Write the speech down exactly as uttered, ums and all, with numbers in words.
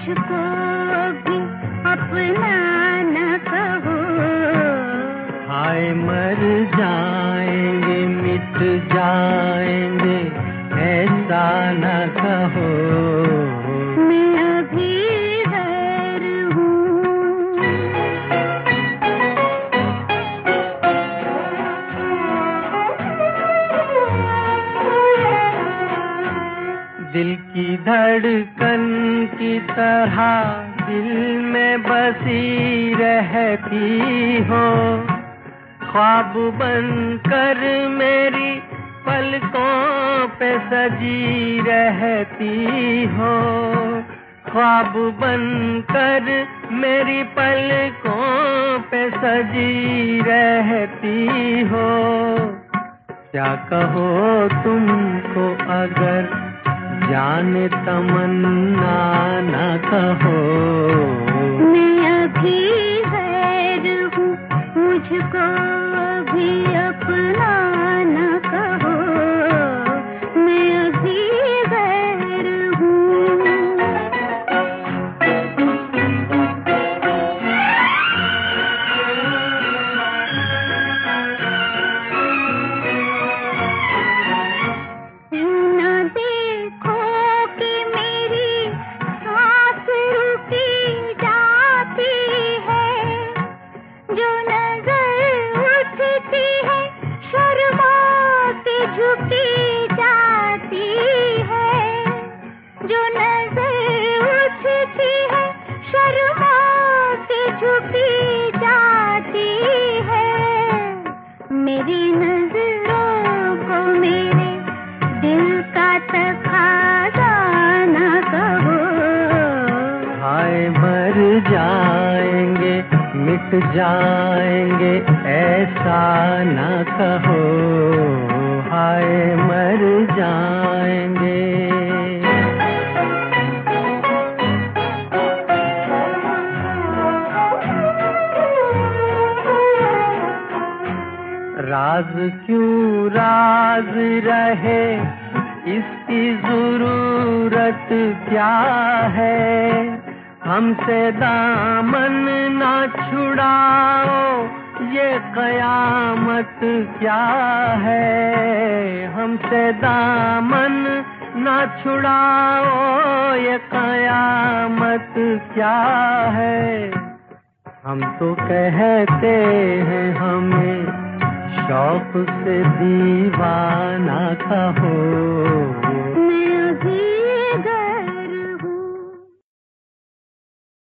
मुझको भी अपना न कहो। हाय मर जाएंगे मिट जाएंगे ऐसा न कहो। मैं अभी गैर हूँ। दिल की धड़कन की तरह दिल में बसी रहती हो, ख्वाब बनकर मेरी पलकों पे सजी रहती हो, ख्वाब बनकर मेरी पलकों पे सजी रहती हो। क्या कहो तुमको अगर जाने तमन्ना न कहो। मैं अभी गैर हूँ, मुझको अभी अपना न कहो। मैं अभी गैर हूँ। न देखो कि मेरी सांस रुकी जाती है, जो नजर उठती है शर्मा के झुकी जाती है, जो नजर उठती है शर्मा के झुकी जाती है। मेरी नजरों को मेरे दिल का तकाज़ा न कहो। हाय मर जाएंगे मिट जाएंगे ऐसा न कहो। हाय मर जाएंगे। राज क्यों राज रहे, इसकी जरूरत क्या है। हमसे दामन ना छुड़ाओ, ये कयामत क्या है। हमसे दामन ना छुड़ाओ, ये कयामत क्या है। हम तो कहते हैं हमें शौक से दीवाना कहो।